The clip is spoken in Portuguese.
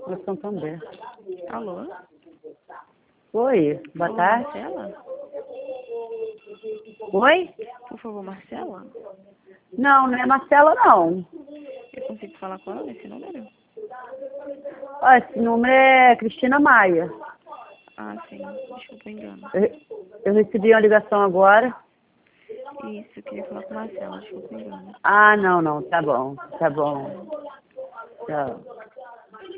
do Santander. Alô? Oi, boa tarde. Marcela? Oi? Por favor, Marcela? Não, não é Marcela, não. Eu consigo falar com ela nesse número? Ó, esse número é Cristina Maia. Ah, sim. Desculpa o engano. Eu recebi uma ligação agora. Isso, eu queria falar com Marcela. Desculpa o engano. Ah, não, não, tá bom, tá bom. Tchau.